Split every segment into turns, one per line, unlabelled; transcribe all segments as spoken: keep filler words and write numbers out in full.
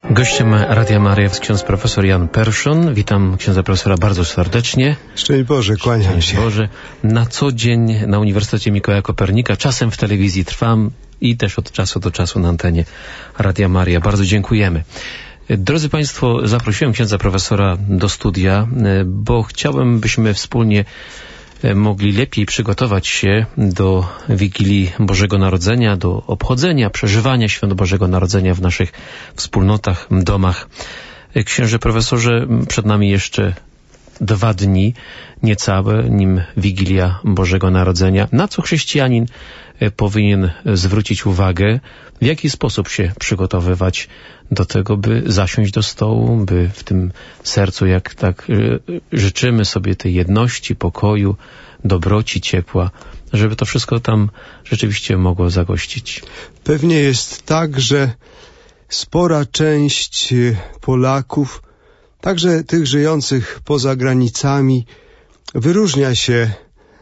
Gościem Radia Maryja jest ksiądz profesor Jan Perszun. Witam księdza profesora bardzo serdecznie.
Szczęść Boże, kłaniam się.
Szczęść Boże. Na co dzień na Uniwersytecie Mikołaja Kopernika, czasem w telewizji trwam i też od czasu do czasu na antenie Radia Maryja. Bardzo dziękujemy. Drodzy Państwo, zaprosiłem księdza profesora do studia, bo chciałem, byśmy wspólnie mogli lepiej przygotować się do Wigilii Bożego Narodzenia, do obchodzenia, przeżywania Świąt Bożego Narodzenia w naszych wspólnotach, domach. Księże profesorze, przed nami jeszcze dwa dni, niecałe, nim Wigilia Bożego Narodzenia. Na co chrześcijanin powinien zwrócić uwagę? W jaki sposób się przygotowywać do tego, by zasiąść do stołu, by w tym sercu, jak tak życzymy sobie tej jedności, pokoju, dobroci, ciepła, żeby to wszystko tam rzeczywiście mogło zagościć?
Pewnie jest tak, że spora część Polaków, także tych żyjących poza granicami, wyróżnia się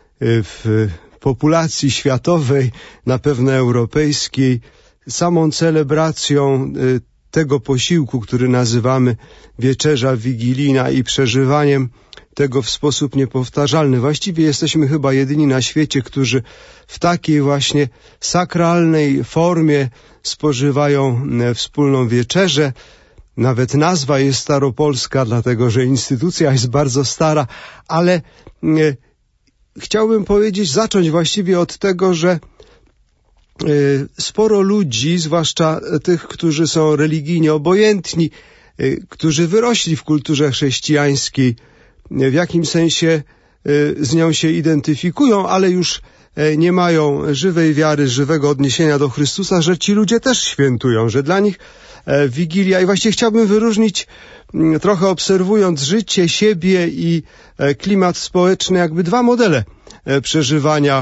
w populacji światowej, na pewno europejskiej, samą celebracją tego posiłku, który nazywamy Wieczerza Wigilijna, i przeżywaniem tego w sposób niepowtarzalny. Właściwie jesteśmy chyba jedyni na świecie, którzy w takiej właśnie sakralnej formie spożywają wspólną wieczerzę. Nawet nazwa jest staropolska, dlatego że instytucja jest bardzo stara, ale e, chciałbym powiedzieć, zacząć właściwie od tego, że sporo ludzi, zwłaszcza tych, którzy są religijnie obojętni, którzy wyrośli w kulturze chrześcijańskiej, w jakimś sensie z nią się identyfikują, ale już nie mają żywej wiary, żywego odniesienia do Chrystusa, że ci ludzie też świętują, że dla nich Wigilia, i właściwie chciałbym wyróżnić, trochę obserwując życie, siebie i klimat społeczny, jakby dwa modele przeżywania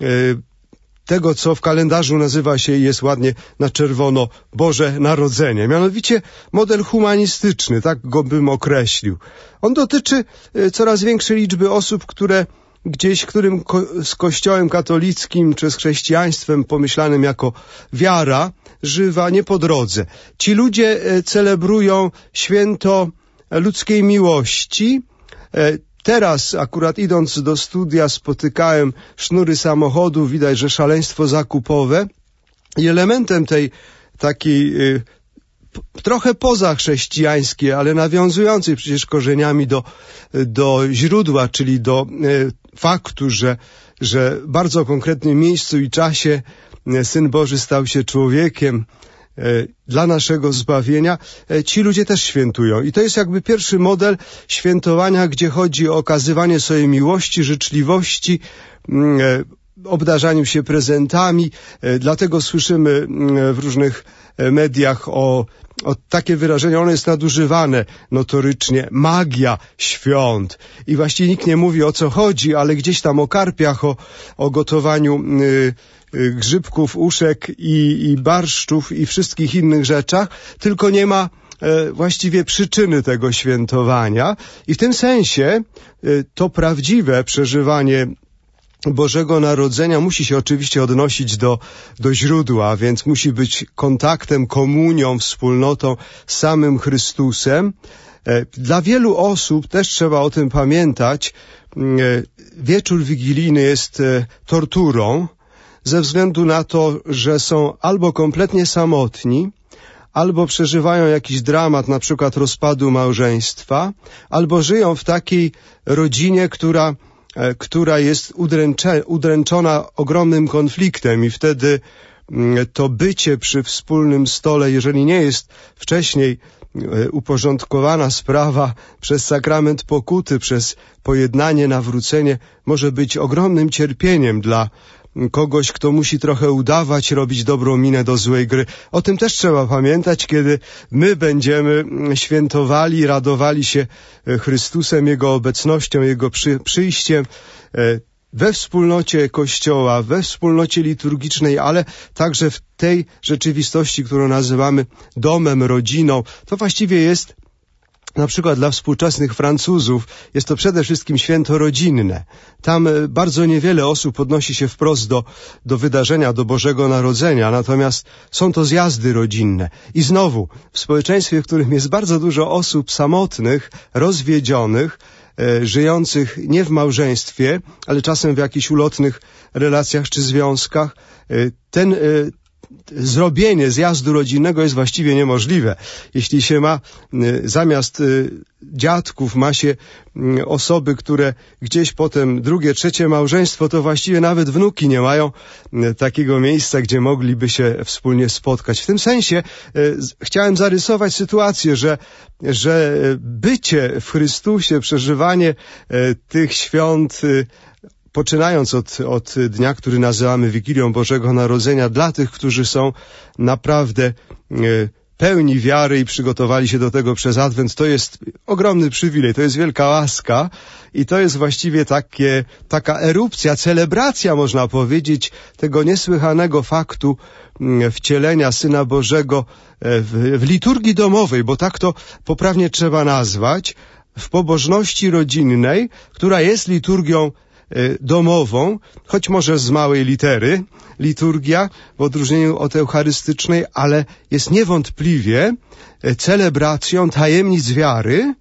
tego, co w kalendarzu nazywa się, jest ładnie na czerwono, Boże Narodzenie. Mianowicie model humanistyczny, tak go bym określił. On dotyczy coraz większej liczby osób, które gdzieś, którym ko- z Kościołem katolickim czy z chrześcijaństwem pomyślanym jako wiara żywa nie po drodze. Ci ludzie celebrują święto ludzkiej miłości. Teraz, akurat idąc do studia, spotykałem sznury samochodów, widać, że szaleństwo zakupowe, i elementem tej takiej y, p- trochę pozachrześcijańskiej, ale nawiązującej przecież korzeniami do, do źródła, czyli do y, faktu, że, że w bardzo konkretnym miejscu i czasie y, Syn Boży stał się człowiekiem dla naszego zbawienia, ci ludzie też świętują. I to jest jakby pierwszy model świętowania, gdzie chodzi o okazywanie sobie miłości, życzliwości, obdarzaniu się prezentami. Dlatego słyszymy w różnych mediach o, o takie wyrażenie, ono jest nadużywane notorycznie, magia świąt. I właściwie nikt nie mówi, o co chodzi, ale gdzieś tam o karpiach, o, o gotowaniu yy, grzybków, uszek i, i barszczów i wszystkich innych rzeczach, tylko nie ma e, właściwie przyczyny tego świętowania. I w tym sensie e, to prawdziwe przeżywanie Bożego Narodzenia musi się oczywiście odnosić do, do źródła, więc musi być kontaktem, komunią, wspólnotą z samym Chrystusem. E, dla wielu osób, też trzeba o tym pamiętać, e, wieczór wigilijny jest e, torturą, ze względu na to, że są albo kompletnie samotni, albo przeżywają jakiś dramat, na przykład rozpadu małżeństwa, albo żyją w takiej rodzinie, która, która jest udręcze, udręczona ogromnym konfliktem, i wtedy to bycie przy wspólnym stole, jeżeli nie jest wcześniej uporządkowana sprawa przez sakrament pokuty, przez pojednanie, nawrócenie, może być ogromnym cierpieniem dla kogoś, kto musi trochę udawać, robić dobrą minę do złej gry. O tym też trzeba pamiętać, kiedy my będziemy świętowali, radowali się Chrystusem, Jego obecnością, Jego przy, przyjściem we wspólnocie Kościoła, we wspólnocie liturgicznej, ale także w tej rzeczywistości, którą nazywamy domem, rodziną. To właściwie jest Na przykład dla współczesnych Francuzów jest to przede wszystkim święto rodzinne. Tam bardzo niewiele osób odnosi się wprost do, do wydarzenia, do Bożego Narodzenia, natomiast są to zjazdy rodzinne. I znowu, w społeczeństwie, w którym jest bardzo dużo osób samotnych, rozwiedzionych, e, żyjących nie w małżeństwie, ale czasem w jakichś ulotnych relacjach czy związkach, e, ten e, zrobienie zjazdu rodzinnego jest właściwie niemożliwe. Jeśli się ma zamiast dziadków, ma się osoby, które gdzieś potem drugie, trzecie małżeństwo, to właściwie nawet wnuki nie mają takiego miejsca, gdzie mogliby się wspólnie spotkać. W tym sensie chciałem zarysować sytuację, że, że bycie w Chrystusie, przeżywanie tych świąt, poczynając od, od dnia, który nazywamy Wigilią Bożego Narodzenia, dla tych, którzy są naprawdę e, pełni wiary i przygotowali się do tego przez Adwent, to jest ogromny przywilej, to jest wielka łaska i to jest właściwie takie, taka erupcja, celebracja, można powiedzieć, tego niesłychanego faktu wcielenia Syna Bożego w, w liturgii domowej, bo tak to poprawnie trzeba nazwać, w pobożności rodzinnej, która jest liturgią domową, choć może z małej litery, liturgia w odróżnieniu od eucharystycznej, ale jest niewątpliwie celebracją tajemnic wiary,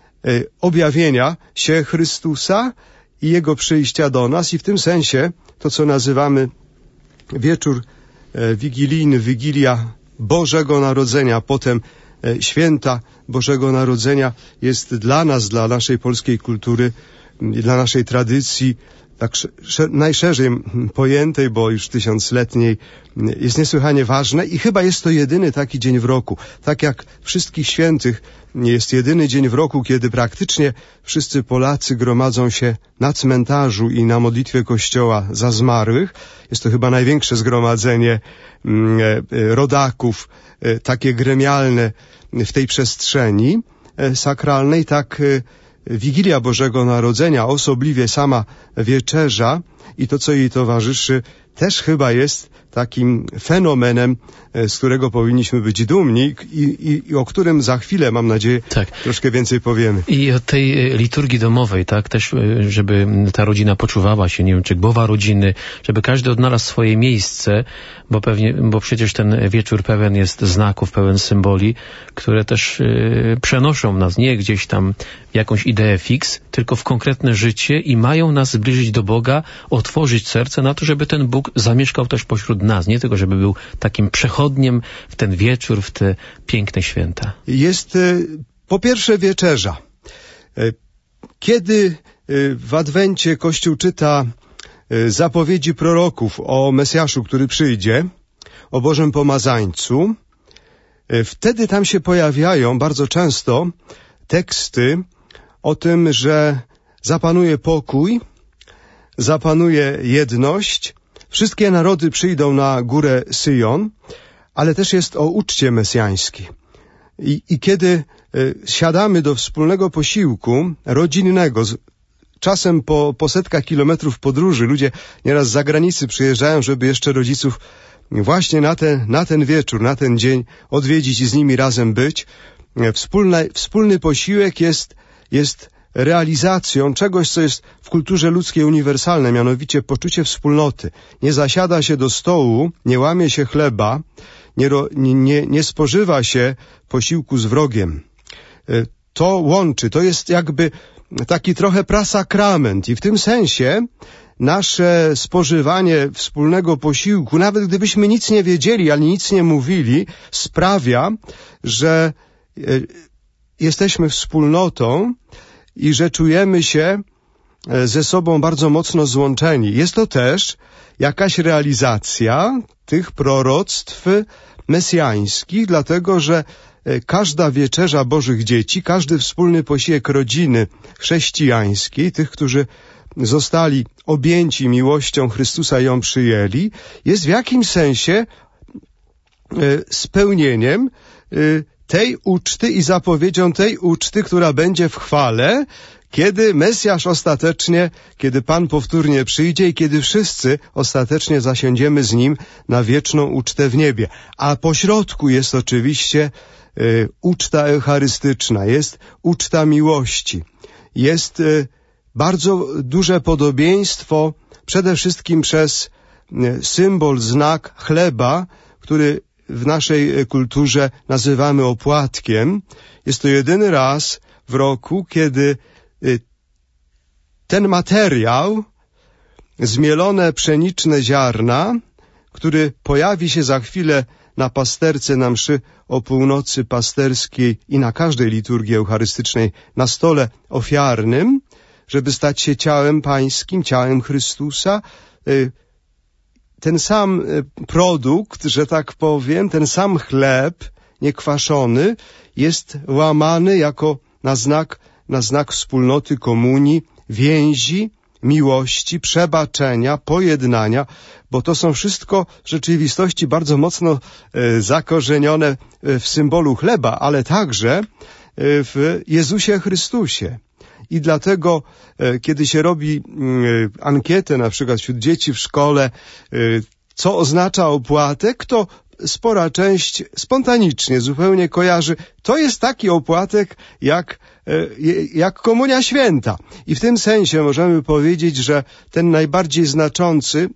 objawienia się Chrystusa i Jego przyjścia do nas i w tym sensie to, co nazywamy wieczór wigilijny, Wigilia Bożego Narodzenia, potem święta Bożego Narodzenia jest dla nas, dla naszej polskiej kultury, dla naszej tradycji, tak najszerzej pojętej, bo już tysiącletniej, jest niesłychanie ważne i chyba jest to jedyny taki dzień w roku. Tak jak wszystkich świętych jest jedyny dzień w roku, kiedy praktycznie wszyscy Polacy gromadzą się na cmentarzu i na modlitwie Kościoła za zmarłych. Jest to chyba największe zgromadzenie rodaków, takie gremialne w tej przestrzeni sakralnej, tak Wigilia Bożego Narodzenia, osobliwie sama wieczerza i to, co jej towarzyszy, też chyba jest takim fenomenem, z którego powinniśmy być dumni i, i, i o którym za chwilę, mam nadzieję, tak, troszkę więcej powiemy.
I o tej liturgii domowej, tak, też, żeby ta rodzina poczuwała się, nie wiem, czy głowa rodziny, żeby każdy odnalazł swoje miejsce, bo pewnie, bo przecież ten wieczór pełen jest znaków, pełen symboli, które też yy, przenoszą nas nie gdzieś tam w jakąś ideę fix, tylko w konkretne życie i mają nas zbliżyć do Boga, otworzyć serce na to, żeby ten Bóg zamieszkał też pośród nas, nie tylko żeby był takim przechodniem w ten wieczór, w te piękne święta.
Jest po pierwsze wieczerza. Kiedy w Adwencie Kościół czyta zapowiedzi proroków o Mesjaszu, który przyjdzie, o Bożym Pomazańcu, wtedy tam się pojawiają bardzo często teksty o tym, że zapanuje pokój, zapanuje jedność, wszystkie narody przyjdą na górę Syjon, ale też jest o uczcie mesjańskiej. I, i kiedy y, siadamy do wspólnego posiłku rodzinnego, z, czasem po, po setkach kilometrów podróży, ludzie nieraz z zagranicy przyjeżdżają, żeby jeszcze rodziców właśnie na ten, na ten wieczór, na ten dzień odwiedzić i z nimi razem być. Wspólne, wspólny posiłek jest, jest realizacją czegoś, co jest w kulturze ludzkiej uniwersalne, mianowicie poczucie wspólnoty. Nie zasiada się do stołu, nie łamie się chleba, nie, nie, nie spożywa się posiłku z wrogiem. To łączy, to jest jakby taki trochę prasakrament i w tym sensie nasze spożywanie wspólnego posiłku, nawet gdybyśmy nic nie wiedzieli, ani nic nie mówili, sprawia, że jesteśmy wspólnotą i że czujemy się ze sobą bardzo mocno złączeni. Jest to też jakaś realizacja tych proroctw mesjańskich, dlatego że każda wieczerza Bożych dzieci, każdy wspólny posiłek rodziny chrześcijańskiej, tych, którzy zostali objęci miłością Chrystusa i ją przyjęli, jest w jakimś sensie spełnieniem tej uczty i zapowiedzią tej uczty, która będzie w chwale, kiedy Mesjasz ostatecznie, kiedy Pan powtórnie przyjdzie i kiedy wszyscy ostatecznie zasiądziemy z Nim na wieczną ucztę w niebie. A pośrodku jest oczywiście uczta eucharystyczna, jest uczta miłości. Jest bardzo duże podobieństwo przede wszystkim przez symbol, znak chleba, który w naszej kulturze nazywamy opłatkiem. Jest to jedyny raz w roku, kiedy ten materiał, zmielone pszeniczne ziarna, który pojawi się za chwilę na pasterce na mszy o północy pasterskiej i na każdej liturgii eucharystycznej na stole ofiarnym, żeby stać się ciałem pańskim, ciałem Chrystusa, ten sam produkt, że tak powiem, ten sam chleb niekwaszony jest łamany jako na znak, na znak wspólnoty, komunii, więzi, miłości, przebaczenia, pojednania, bo to są wszystko rzeczywistości bardzo mocno e, zakorzenione w symbolu chleba, ale także e, w Jezusie Chrystusie. I dlatego, e, kiedy się robi e, ankietę na przykład wśród dzieci w szkole, e, co oznacza opłatek, to spora część spontanicznie zupełnie kojarzy, to jest taki opłatek jak, jak Komunia Święta. I w tym sensie możemy powiedzieć, że ten najbardziej znaczący,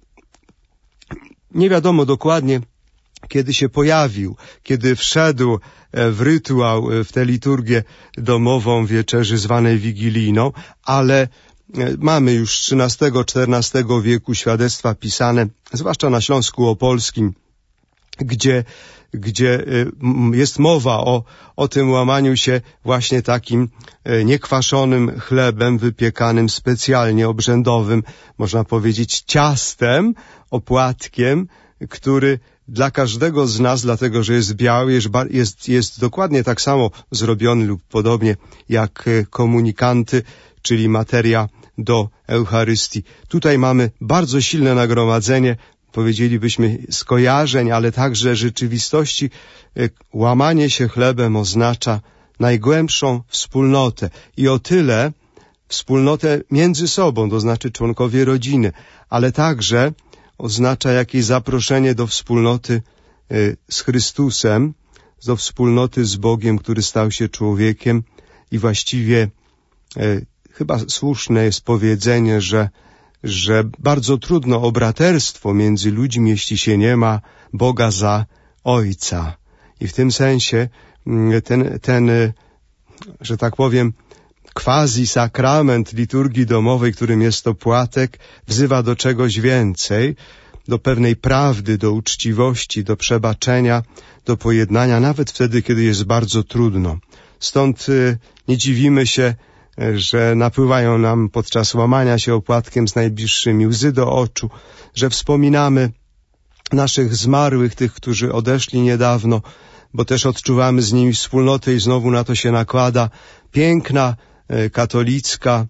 nie wiadomo dokładnie kiedy się pojawił, kiedy wszedł w rytuał, w tę liturgię domową wieczerzy zwanej wigilijną, ale mamy już z trzynastego czternastego wieku świadectwa pisane, zwłaszcza na Śląsku Opolskim, gdzie, gdzie jest mowa o, o tym łamaniu się właśnie takim niekwaszonym chlebem wypiekanym specjalnie, obrzędowym, można powiedzieć ciastem, opłatkiem, który dla każdego z nas, dlatego że jest biały, jest, jest, jest dokładnie tak samo zrobiony lub podobnie jak komunikanty, czyli materia do Eucharystii. Tutaj mamy bardzo silne nagromadzenie, powiedzielibyśmy, skojarzeń, ale także rzeczywistości. Łamanie się chlebem oznacza najgłębszą wspólnotę i o tyle wspólnotę między sobą, to znaczy członkowie rodziny, ale także oznacza jakieś zaproszenie do wspólnoty z Chrystusem, do wspólnoty z Bogiem, który stał się człowiekiem i właściwie chyba słuszne jest powiedzenie, że, że bardzo trudno o braterstwo między ludźmi, jeśli się nie ma Boga za Ojca. I w tym sensie ten, ten że tak powiem, quasi-sakrament liturgii domowej, którym jest opłatek, wzywa do czegoś więcej, do pewnej prawdy, do uczciwości, do przebaczenia, do pojednania, nawet wtedy, kiedy jest bardzo trudno. Stąd nie dziwimy się, że napływają nam podczas łamania się opłatkiem z najbliższymi łzy do oczu, że wspominamy naszych zmarłych, tych, którzy odeszli niedawno, bo też odczuwamy z nimi wspólnotę i znowu na to się nakłada piękna, katolicka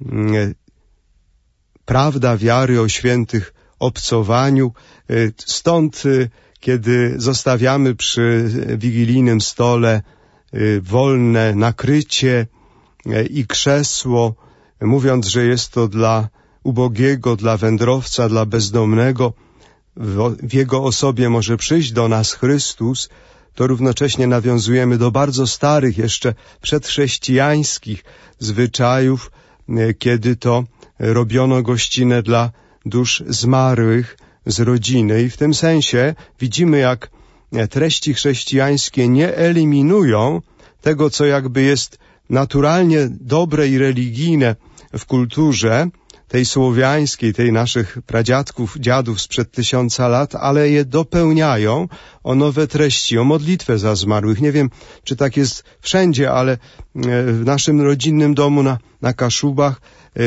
prawda wiary o świętych obcowaniu. Stąd, kiedy zostawiamy przy wigilijnym stole wolne nakrycie i krzesło, mówiąc, że jest to dla ubogiego, dla wędrowca, dla bezdomnego, w jego osobie może przyjść do nas Chrystus, to równocześnie nawiązujemy do bardzo starych, jeszcze przedchrześcijańskich zwyczajów, kiedy to robiono gościnę dla dusz zmarłych z rodziny. I w tym sensie widzimy, jak treści chrześcijańskie nie eliminują tego, co jakby jest naturalnie dobre i religijne w kulturze tej słowiańskiej, tej naszych pradziadków, dziadów sprzed tysiąca lat, ale je dopełniają o nowe treści, o modlitwę za zmarłych. Nie wiem, czy tak jest wszędzie, ale w naszym rodzinnym domu na, na Kaszubach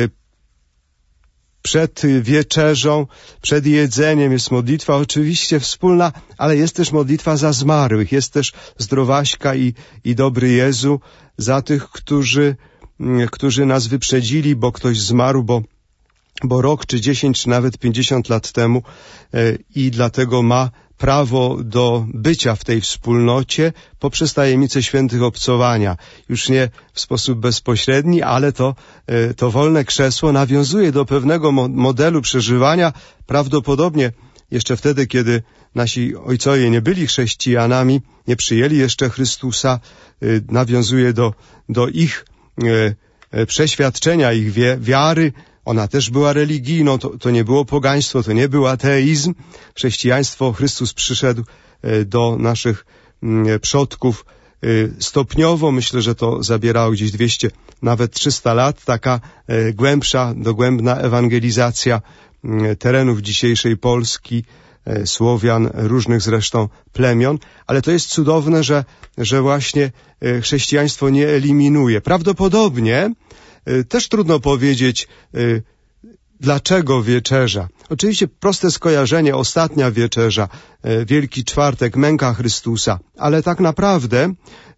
przed wieczerzą, przed jedzeniem jest modlitwa oczywiście wspólna, ale jest też modlitwa za zmarłych, jest też zdrowaśka i, i dobry Jezu za tych, którzy, którzy nas wyprzedzili, bo ktoś zmarł, bo bo rok, czy dziesięć, czy nawet pięćdziesiąt lat temu i dlatego ma prawo do bycia w tej wspólnocie poprzez tajemnicę świętych obcowania. Już nie w sposób bezpośredni, ale to, to wolne krzesło nawiązuje do pewnego modelu przeżywania, prawdopodobnie jeszcze wtedy, kiedy nasi ojcowie nie byli chrześcijanami, nie przyjęli jeszcze Chrystusa, nawiązuje do, do ich przeświadczenia, ich wiary. Ona też była religijną, to, to nie było pogaństwo, to nie był ateizm. Chrześcijaństwo, Chrystus przyszedł do naszych przodków stopniowo. Myślę, że to zabierało gdzieś dwieście, nawet trzysta lat. Taka głębsza, dogłębna ewangelizacja terenów dzisiejszej Polski, Słowian, różnych zresztą plemion. Ale to jest cudowne, że, że właśnie chrześcijaństwo nie eliminuje. Prawdopodobnie też trudno powiedzieć, dlaczego wieczerza. Oczywiście proste skojarzenie, ostatnia wieczerza, Wielki Czwartek, męka Chrystusa, ale tak naprawdę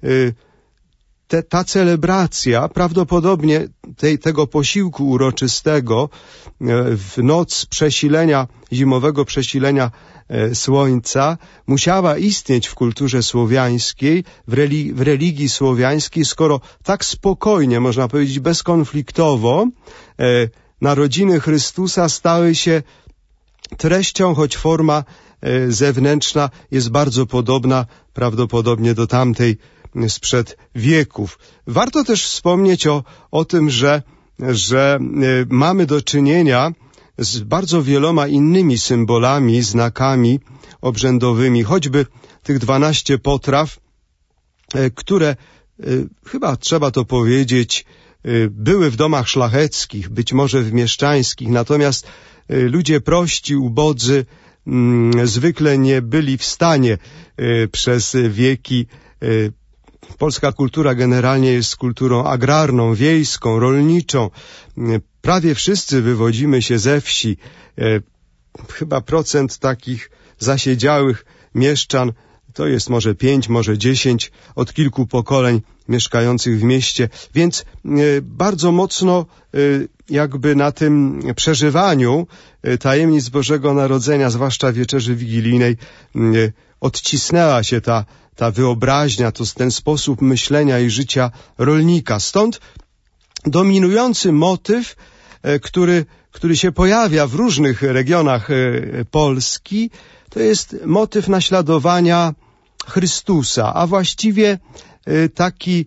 te, ta celebracja prawdopodobnie tej, tego posiłku uroczystego w noc przesilenia, zimowego przesilenia słońca musiała istnieć w kulturze słowiańskiej, w, religi- w religii słowiańskiej, skoro tak spokojnie, można powiedzieć bezkonfliktowo, e, narodziny Chrystusa stały się treścią, choć forma e, zewnętrzna jest bardzo podobna prawdopodobnie do tamtej sprzed wieków. Warto też wspomnieć o, o tym, że, że e, mamy do czynienia z bardzo wieloma innymi symbolami, znakami obrzędowymi, choćby tych dwanaście potraw, które, chyba trzeba to powiedzieć, były w domach szlacheckich, być może w mieszczańskich, natomiast ludzie prości, ubodzy zwykle nie byli w stanie przez wieki. Polska kultura generalnie jest kulturą agrarną, wiejską, rolniczą. Prawie wszyscy wywodzimy się ze wsi. E, chyba procent takich zasiedziałych mieszczan to jest może pięć, może dziesięć od kilku pokoleń mieszkających w mieście. Więc e, bardzo mocno e, jakby na tym przeżywaniu e, tajemnic Bożego Narodzenia, zwłaszcza wieczerzy wigilijnej, e, odcisnęła się ta, ta wyobraźnia, to ten sposób myślenia i życia rolnika. Stąd dominujący motyw, który, który się pojawia w różnych regionach Polski, to jest motyw naśladowania Chrystusa, a właściwie taki,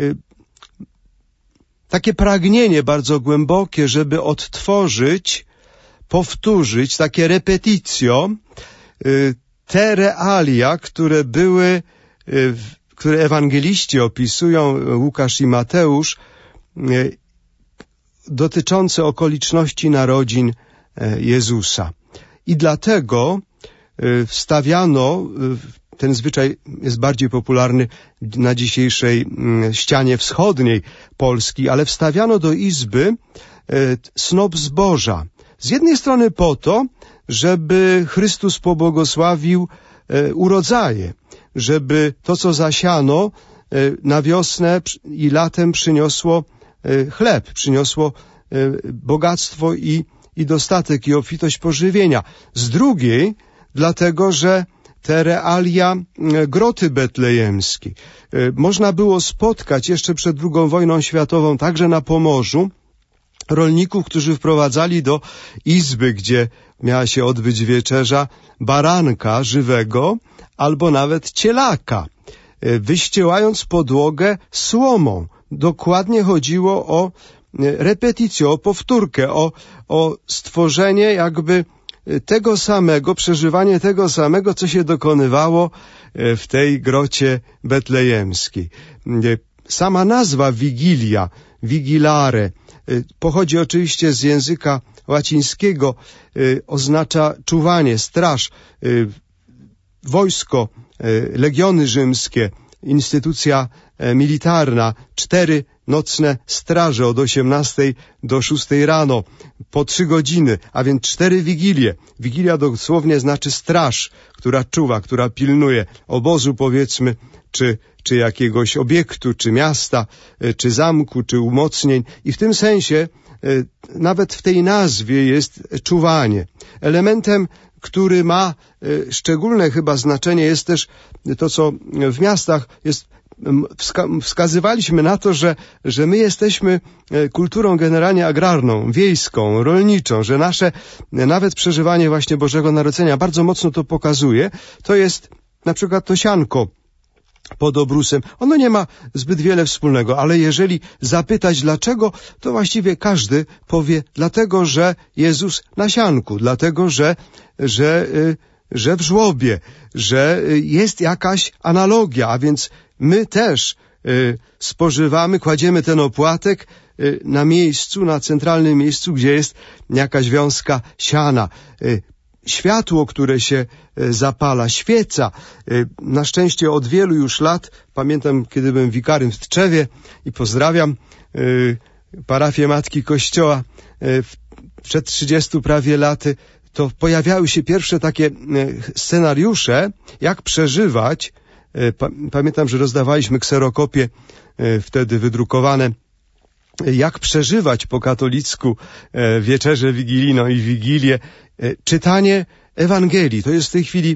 takie pragnienie bardzo głębokie, żeby odtworzyć, powtórzyć, takie repeticjo, te realia, które były, które ewangeliści opisują, Łukasz i Mateusz, dotyczące okoliczności narodzin Jezusa. I dlatego wstawiano, ten zwyczaj jest bardziej popularny na dzisiejszej ścianie wschodniej Polski, ale wstawiano do izby snop zboża. Z jednej strony po to, żeby Chrystus pobłogosławił urodzaje, żeby to, co zasiano na wiosnę i latem przyniosło chleb, przyniosło bogactwo i, i dostatek i obfitość pożywienia. Z drugiej, dlatego, że te realia groty betlejemskiej można było spotkać jeszcze przed drugą wojną światową, także na Pomorzu, rolników, którzy wprowadzali do izby, gdzie miała się odbyć wieczerza, baranka żywego albo nawet cielaka, wyściełając podłogę słomą. Dokładnie chodziło o repeticję, o powtórkę, o, o stworzenie jakby tego samego, przeżywanie tego samego, co się dokonywało w tej grocie betlejemskiej. Sama nazwa Wigilia, Vigilare, pochodzi oczywiście z języka łacińskiego, oznacza czuwanie, straż, wojsko, legiony rzymskie, instytucja militarna, cztery nocne straże od osiemnastej do szóstej rano, po trzy godziny, a więc cztery wigilie. Wigilia dosłownie znaczy straż, która czuwa, która pilnuje obozu, powiedzmy, czy, czy jakiegoś obiektu, czy miasta, czy zamku, czy umocnień. I w tym sensie nawet w tej nazwie jest czuwanie. Elementem, który ma szczególne chyba znaczenie, jest też to, co w miastach jest wska- wskazywaliśmy na to, że, że my jesteśmy kulturą generalnie agrarną, wiejską, rolniczą, że nasze nawet przeżywanie właśnie Bożego Narodzenia bardzo mocno to pokazuje. To jest na przykład to sianko pod obrusem. Ono nie ma zbyt wiele wspólnego, ale jeżeli zapytać dlaczego, to właściwie każdy powie dlatego, że Jezus na sianku, dlatego, że, że, że w żłobie, że jest jakaś analogia, a więc my też spożywamy, kładziemy ten opłatek na miejscu, na centralnym miejscu, gdzie jest jakaś wiązka siana. Światło, które się zapala, świeca. Na szczęście od wielu już lat, pamiętam, kiedy byłem wikarym w Tczewie i pozdrawiam parafię Matki Kościoła przed trzydziestu prawie laty, to pojawiały się pierwsze takie scenariusze, jak przeżywać. Pamiętam, że rozdawaliśmy kserokopie wtedy wydrukowane, jak przeżywać po katolicku wieczerzę wigilijną i wigilię. Czytanie Ewangelii. To jest w tej chwili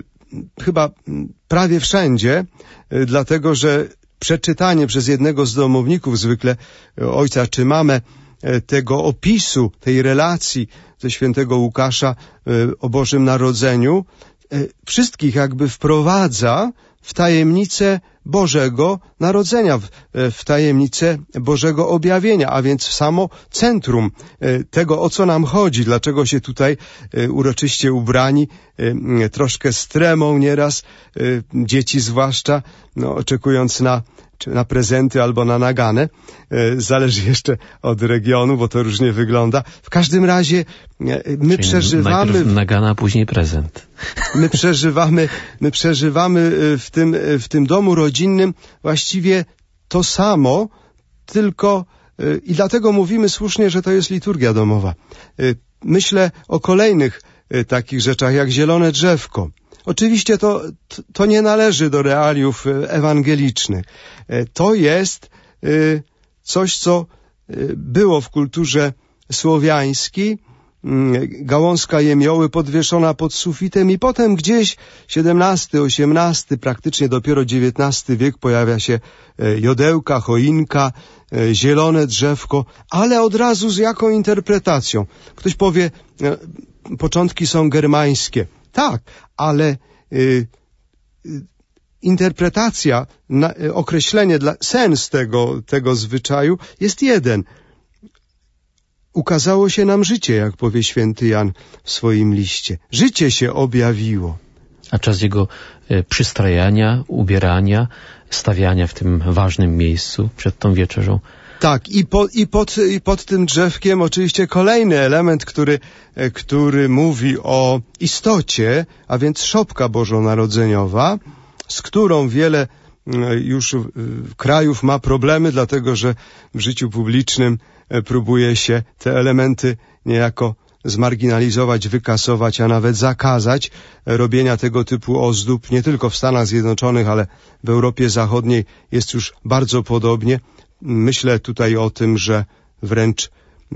chyba prawie wszędzie, dlatego że przeczytanie przez jednego z domowników, zwykle ojca czy mamę, tego opisu, tej relacji ze świętego Łukasza o Bożym Narodzeniu, wszystkich jakby wprowadza w tajemnicę Bożego Narodzenia, w, w tajemnicę Bożego Objawienia, a więc w samo centrum tego, o co nam chodzi, dlaczego się tutaj uroczyście ubrani, troszkę z tremą nieraz, dzieci zwłaszcza, no, oczekując na czy na prezenty albo na naganę, zależy jeszcze od regionu, bo to różnie wygląda. W każdym razie my Czyli przeżywamy...
Najpierw nagana, a później prezent.
My przeżywamy, my przeżywamy w tym, w tym domu rodzinnym właściwie to samo, tylko i dlatego mówimy słusznie, że to jest liturgia domowa. Myślę o kolejnych takich rzeczach, jak zielone drzewko. Oczywiście to, to nie należy do realiów ewangelicznych. To jest coś, co było w kulturze słowiańskiej. Gałązka jemioły podwieszona pod sufitem i potem gdzieś siedemnasty, osiemnasty, praktycznie dopiero dziewiętnasty wiek pojawia się jodełka, choinka, zielone drzewko, ale od razu z jaką interpretacją? Ktoś powie, początki są germańskie. Tak, ale y, y, interpretacja, na, y, określenie, dla, sens tego, tego zwyczaju jest jeden. Ukazało się nam życie, jak powie święty Jan w swoim liście. Życie się objawiło.
A czas jego y, przystrajania, ubierania, stawiania w tym ważnym miejscu przed tą wieczerzą.
Tak, i, po, i, pod, i pod tym drzewkiem oczywiście kolejny element, który, który mówi o istocie, a więc szopka bożonarodzeniowa, z którą wiele już krajów ma problemy, dlatego że w życiu publicznym próbuje się te elementy niejako zmarginalizować, wykasować, a nawet zakazać robienia tego typu ozdób. Nie tylko w Stanach Zjednoczonych, ale w Europie Zachodniej jest już bardzo podobnie. Myślę tutaj o tym, że wręcz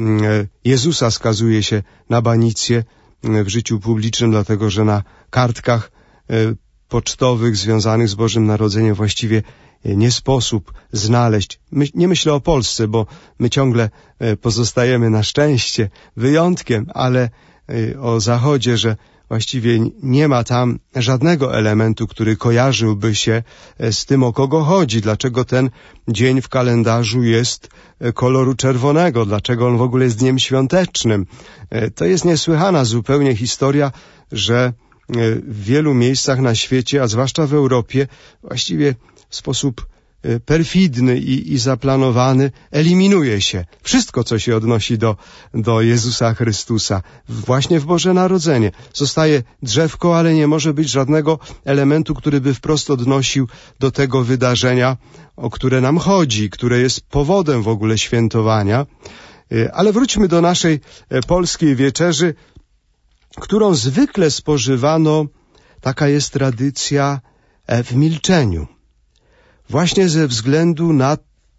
Jezusa skazuje się na banicję w życiu publicznym, dlatego że na kartkach pocztowych związanych z Bożym Narodzeniem właściwie nie sposób znaleźć. My, nie myślę o Polsce, bo my ciągle pozostajemy na szczęście wyjątkiem, ale o Zachodzie, że właściwie nie ma tam żadnego elementu, który kojarzyłby się z tym, o kogo chodzi. Dlaczego ten dzień w kalendarzu jest koloru czerwonego? Dlaczego on w ogóle jest dniem świątecznym? To jest niesłychana zupełnie historia, że w wielu miejscach na świecie, a zwłaszcza w Europie, właściwie w sposób perfidny i, i zaplanowany eliminuje się wszystko, co się odnosi do, do Jezusa Chrystusa. Właśnie w Boże Narodzenie. Zostaje drzewko, ale nie może być żadnego elementu, który by wprost odnosił do tego wydarzenia, o które nam chodzi, które jest powodem w ogóle świętowania. Ale wróćmy do naszej polskiej wieczerzy, którą zwykle spożywano, taka jest tradycja, w milczeniu. Właśnie ze względu na,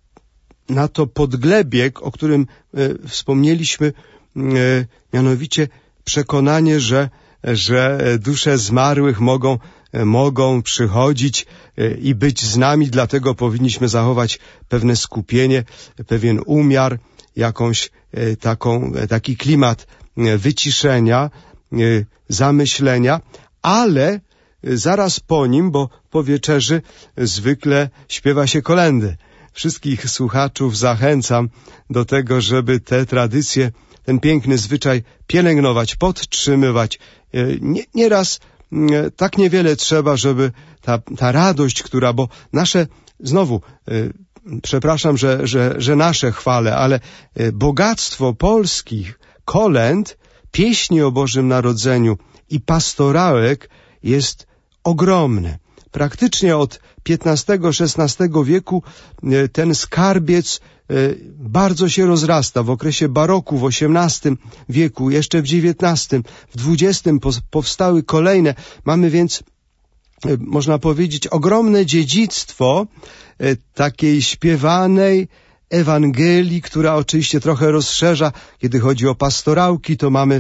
na to podglebie, o którym e, wspomnieliśmy, e, mianowicie przekonanie, że, że dusze zmarłych mogą mogą przychodzić i być z nami, dlatego powinniśmy zachować pewne skupienie, pewien umiar, jakąś taką, taki klimat wyciszenia, zamyślenia, ale zaraz po nim, bo po wieczerzy zwykle śpiewa się kolędy. Wszystkich słuchaczów zachęcam do tego, żeby te tradycje, ten piękny zwyczaj pielęgnować, podtrzymywać. Nie, nieraz tak niewiele trzeba, żeby ta, ta radość, która, bo nasze, znowu, przepraszam, że, że, że nasze chwale, ale bogactwo polskich kolęd, pieśni o Bożym Narodzeniu i pastorałek jest ogromne. Praktycznie od piętnastego szesnastego wieku ten skarbiec bardzo się rozrasta. W okresie baroku w osiemnastym wieku, jeszcze w dziewiętnastym, w dwudziestym powstały kolejne. Mamy więc, można powiedzieć, ogromne dziedzictwo takiej śpiewanej Ewangelii, która oczywiście trochę rozszerza. Kiedy chodzi o pastorałki, to mamy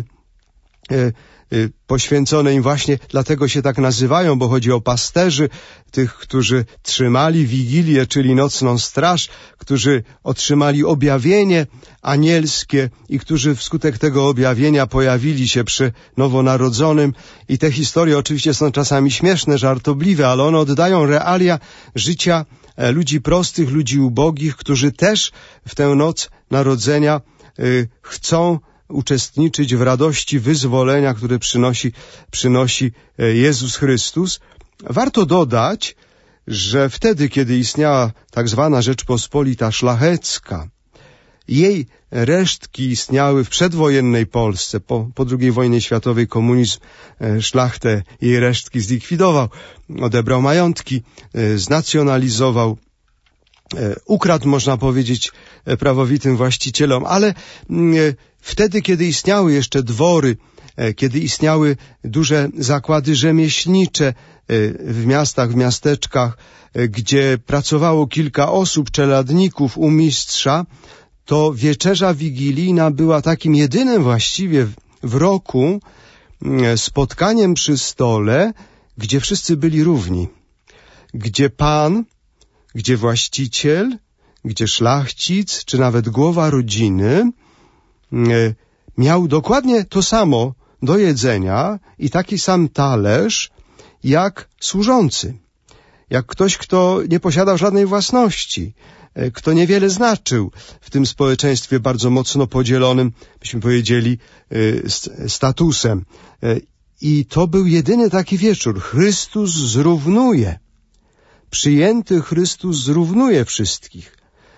poświęcone im właśnie, dlatego się tak nazywają, bo chodzi o pasterzy, tych, którzy trzymali Wigilię, czyli nocną straż, którzy otrzymali objawienie anielskie i którzy wskutek tego objawienia pojawili się przy nowonarodzonym. I te historie oczywiście są czasami śmieszne, żartobliwe, ale one oddają realia życia ludzi prostych, ludzi ubogich, którzy też w tę noc narodzenia y, chcą uczestniczyć w radości wyzwolenia, które przynosi, przynosi Jezus Chrystus. Warto dodać, że wtedy, kiedy istniała tak zwana Rzeczpospolita Szlachecka, jej resztki istniały w przedwojennej Polsce. Po, po drugiej wojnie światowej komunizm szlachtę, jej resztki zlikwidował, odebrał majątki, znacjonalizował, ukradł, można powiedzieć, prawowitym właścicielom, ale wtedy, kiedy istniały jeszcze dwory, kiedy istniały duże zakłady rzemieślnicze w miastach, w miasteczkach, gdzie pracowało kilka osób, czeladników u mistrza, to wieczerza wigilijna była takim jedynym właściwie w roku spotkaniem przy stole, gdzie wszyscy byli równi. Gdzie pan, gdzie właściciel, gdzie szlachcic, czy nawet głowa rodziny miał dokładnie to samo do jedzenia i taki sam talerz jak służący. Jak ktoś, kto nie posiadał żadnej własności, kto niewiele znaczył w tym społeczeństwie bardzo mocno podzielonym, byśmy powiedzieli, statusem. I to był jedyny taki wieczór. Chrystus zrównuje. Przyjęty Chrystus zrównuje wszystkich.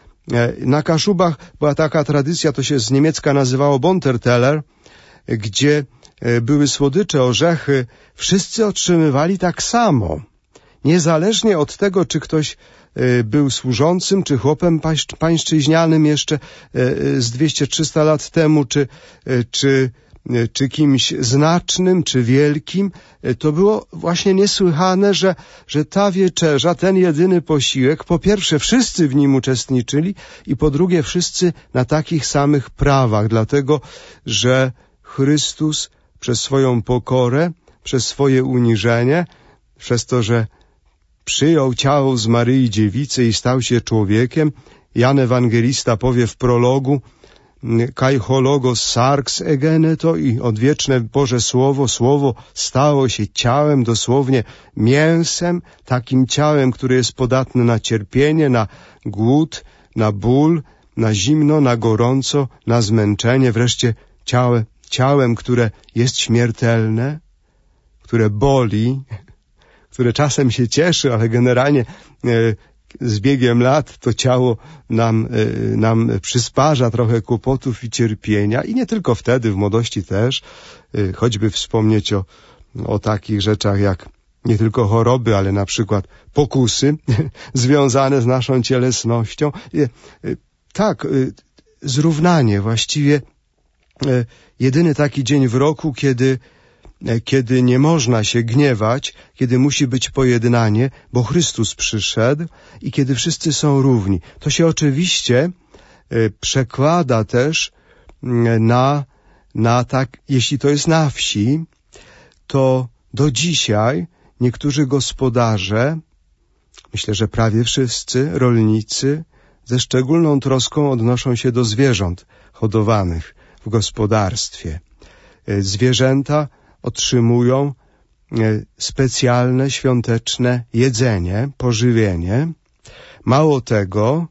Na Kaszubach była taka tradycja, to się z niemiecka nazywało Bonterteller, gdzie były słodycze, orzechy. Wszyscy otrzymywali tak samo. Niezależnie od tego, czy ktoś był służącym, czy chłopem pańszczyźnianym jeszcze z dwieście trzysta lat temu, czy, czy, czy kimś znacznym, czy wielkim, to było właśnie niesłychane, że, że ta wieczerza, ten jedyny posiłek, po pierwsze wszyscy w nim uczestniczyli i po drugie wszyscy na takich samych prawach, dlatego że Chrystus przez swoją pokorę, przez swoje uniżenie, przez to, że przyjął ciało z Maryi Dziewicy i stał się człowiekiem. Jan Ewangelista powie w prologu Kai ho logos sarx egeneto i odwieczne Boże Słowo, Słowo stało się ciałem, dosłownie mięsem, takim ciałem, które jest podatne na cierpienie, na głód, na ból, na zimno, na gorąco, na zmęczenie, wreszcie ciałem, ciałem, które jest śmiertelne, które boli, które czasem się cieszy, ale generalnie e, z biegiem lat to ciało nam, e, nam przysparza trochę kłopotów i cierpienia i nie tylko wtedy, w młodości też, e, choćby wspomnieć o, o takich rzeczach jak nie tylko choroby, ale na przykład pokusy związane z naszą cielesnością. E, e, tak, e, zrównanie, właściwie e, jedyny taki dzień w roku, kiedy kiedy nie można się gniewać, kiedy musi być pojednanie, bo Chrystus przyszedł i kiedy wszyscy są równi. To się oczywiście przekłada też na, na tak, jeśli to jest na wsi, to do dzisiaj niektórzy gospodarze, myślę, że prawie wszyscy rolnicy, ze szczególną troską odnoszą się do zwierząt hodowanych w gospodarstwie. Zwierzęta otrzymują specjalne, świąteczne jedzenie, pożywienie. Mało tego,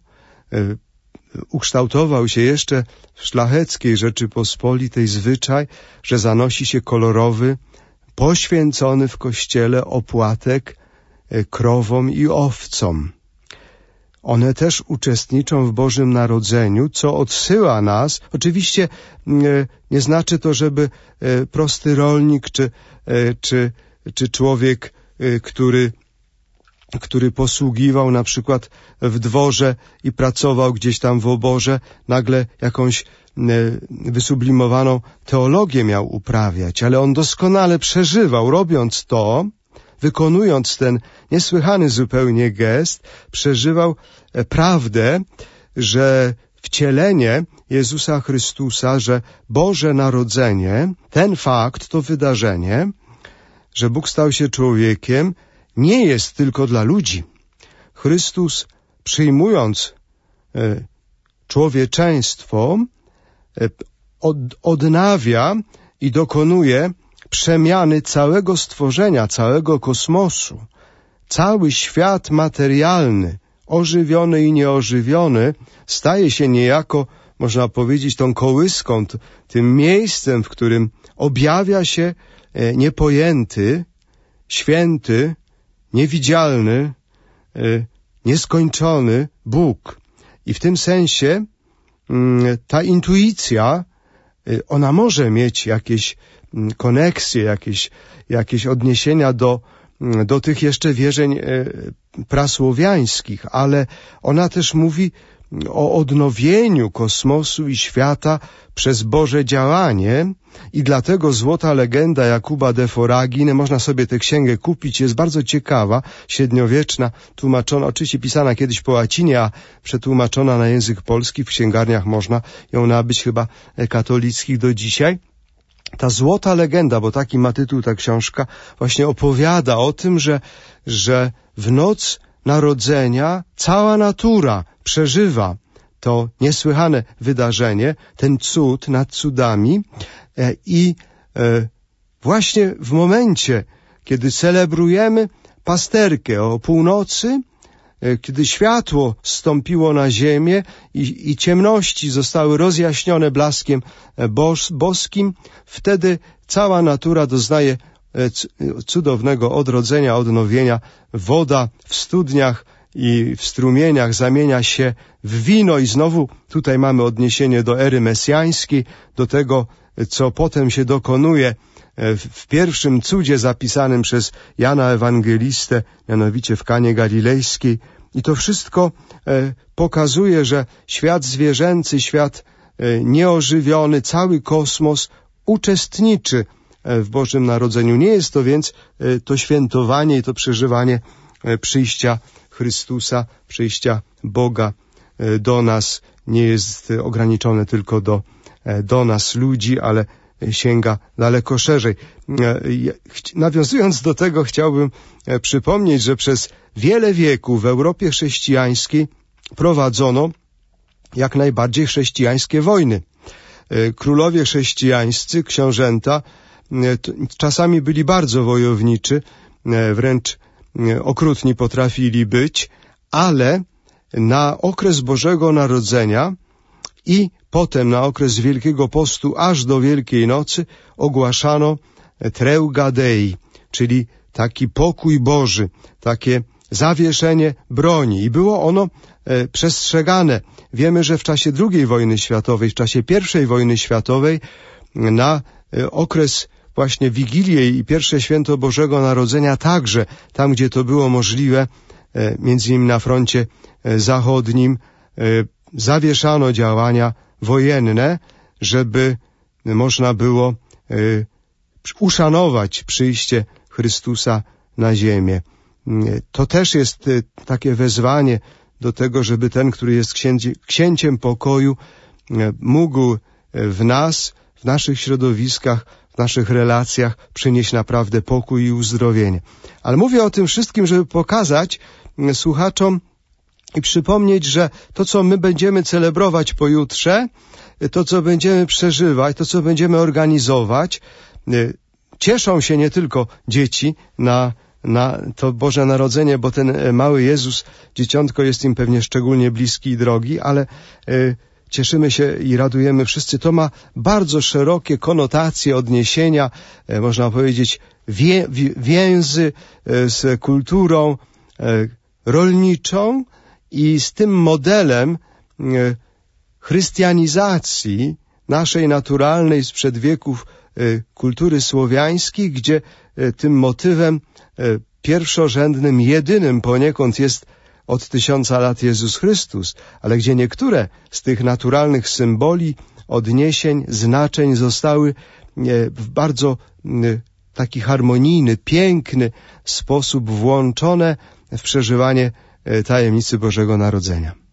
ukształtował się jeszcze w szlacheckiej Rzeczypospolitej zwyczaj, że zanosi się kolorowy, poświęcony w kościele opłatek krowom i owcom. One też uczestniczą w Bożym Narodzeniu, co odsyła nas. Oczywiście nie znaczy to, żeby prosty rolnik czy, czy, czy człowiek, który, który posługiwał na przykład w dworze i pracował gdzieś tam w oborze, nagle jakąś wysublimowaną teologię miał uprawiać, ale on doskonale przeżywał, robiąc to, wykonując ten niesłychany zupełnie gest, przeżywał prawdę, że wcielenie Jezusa Chrystusa, że Boże Narodzenie, ten fakt, to wydarzenie, że Bóg stał się człowiekiem, nie jest tylko dla ludzi. Chrystus, przyjmując człowieczeństwo, od, odnawia i dokonuje przemiany całego stworzenia, całego kosmosu. Cały świat materialny, ożywiony i nieożywiony, staje się niejako, można powiedzieć, tą kołyską, tym miejscem, w którym objawia się niepojęty, święty, niewidzialny, nieskończony Bóg. I w tym sensie ta intuicja, ona może mieć jakieś koneksje, jakieś, jakieś odniesienia do, do tych jeszcze wierzeń prasłowiańskich, ale ona też mówi o odnowieniu kosmosu i świata przez Boże działanie i dlatego złota legenda Jakuba de Foragine, można sobie tę księgę kupić, jest bardzo ciekawa, średniowieczna, tłumaczona, oczywiście pisana kiedyś po łacinie, a przetłumaczona na język polski, w księgarniach można ją nabyć chyba katolickich do dzisiaj. Ta złota legenda, bo taki ma tytuł ta książka, właśnie opowiada o tym, że, że w noc Narodzenia cała natura przeżywa to niesłychane wydarzenie, ten cud nad cudami i właśnie w momencie, kiedy celebrujemy pasterkę o północy, kiedy światło zstąpiło na ziemię i, i ciemności zostały rozjaśnione blaskiem bos, boskim, wtedy cała natura doznaje cudownego odrodzenia, odnowienia. Woda w studniach i w strumieniach zamienia się w wino i znowu tutaj mamy odniesienie do ery mesjańskiej, do tego, co potem się dokonuje w pierwszym cudzie zapisanym przez Jana Ewangelistę, mianowicie w Kanie Galilejskiej. I to wszystko pokazuje, że świat zwierzęcy, świat nieożywiony, cały kosmos uczestniczy w Bożym Narodzeniu. Nie jest to więc to świętowanie i to przeżywanie przyjścia Chrystusa, przyjścia Boga do nas nie jest ograniczone tylko do, do nas ludzi, ale sięga daleko szerzej. Nawiązując do tego, chciałbym przypomnieć, że przez wiele wieków w Europie chrześcijańskiej prowadzono jak najbardziej chrześcijańskie wojny. Królowie chrześcijańscy, książęta, czasami byli bardzo wojowniczy, wręcz okrutni potrafili być, ale na okres Bożego Narodzenia i potem na okres Wielkiego Postu aż do Wielkiej Nocy ogłaszano Treuga Dei, czyli taki pokój Boży, takie zawieszenie broni i było ono e, przestrzegane. Wiemy, że w czasie drugiej wojny światowej, w czasie pierwszej wojny światowej na e, okres właśnie Wigilię i pierwsze święto Bożego Narodzenia także, tam gdzie to było możliwe, e, między innymi na froncie e, zachodnim, e, zawieszano działania wojenne, żeby można było e, uszanować przyjście Chrystusa na ziemię. To też jest takie wezwanie do tego, żeby ten, który jest księci, księciem pokoju, mógł w nas, w naszych środowiskach, w naszych relacjach przynieść naprawdę pokój i uzdrowienie. Ale mówię o tym wszystkim, żeby pokazać słuchaczom i przypomnieć, że to, co my będziemy celebrować pojutrze, to, co będziemy przeżywać, to, co będziemy organizować, cieszą się nie tylko dzieci na, na to Boże Narodzenie, bo ten mały Jezus, dzieciątko, jest im pewnie szczególnie bliski i drogi, ale y, cieszymy się i radujemy wszyscy. To ma bardzo szerokie konotacje, odniesienia, y, można powiedzieć, wie, wie, więzy y, z kulturą y, rolniczą i z tym modelem y, chrystianizacji naszej naturalnej sprzed wieków y, kultury słowiańskiej, gdzie y, tym motywem y, pierwszorzędnym, jedynym poniekąd jest od tysiąca lat Jezus Chrystus, ale gdzie niektóre z tych naturalnych symboli, odniesień, znaczeń zostały y, w bardzo y, taki harmonijny, piękny sposób włączone w przeżywanie y, tajemnicy Bożego Narodzenia.